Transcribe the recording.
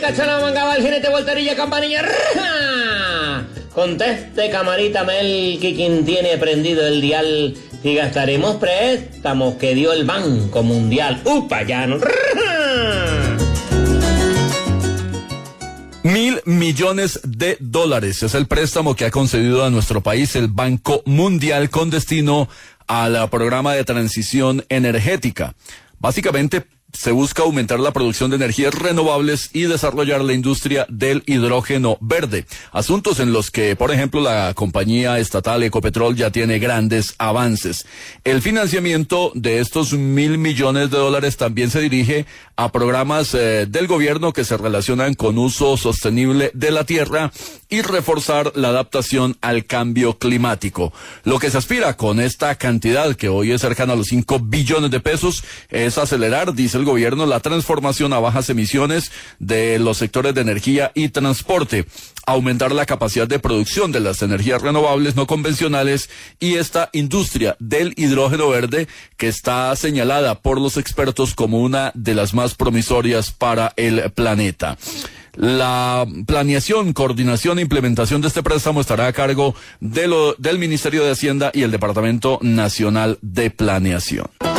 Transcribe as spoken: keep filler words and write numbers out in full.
cacha la manga, va el jinete, volterilla, campanilla. ¡Raja! Conteste, camarita Melqui, quien tiene prendido el dial, y gastaremos préstamos que dio el Banco Mundial. ¡Upa, ya no! ¡Raja! Mil millones de dólares es el préstamo que ha concedido a nuestro país el Banco Mundial con destino al programa de transición energética. Básicamente se busca aumentar la producción de energías renovables y desarrollar la industria del hidrógeno verde. Asuntos en los que, por ejemplo, la compañía estatal Ecopetrol ya tiene grandes avances. El financiamiento de estos mil millones de dólares también se dirige a programas eh, del gobierno que se relacionan con uso sostenible de la tierra y reforzar la adaptación al cambio climático. Lo que se aspira con esta cantidad, que hoy es cercana a los cinco billones de pesos, es acelerar, dice el gobierno, la transformación a bajas emisiones de los sectores de energía y transporte, aumentar la capacidad de producción de las energías renovables no convencionales y esta industria del hidrógeno verde que está señalada por los expertos como una de las más promisorias para el planeta. La planeación, coordinación e implementación de este préstamo estará a cargo de lo, del Ministerio de Hacienda y el Departamento Nacional de Planeación.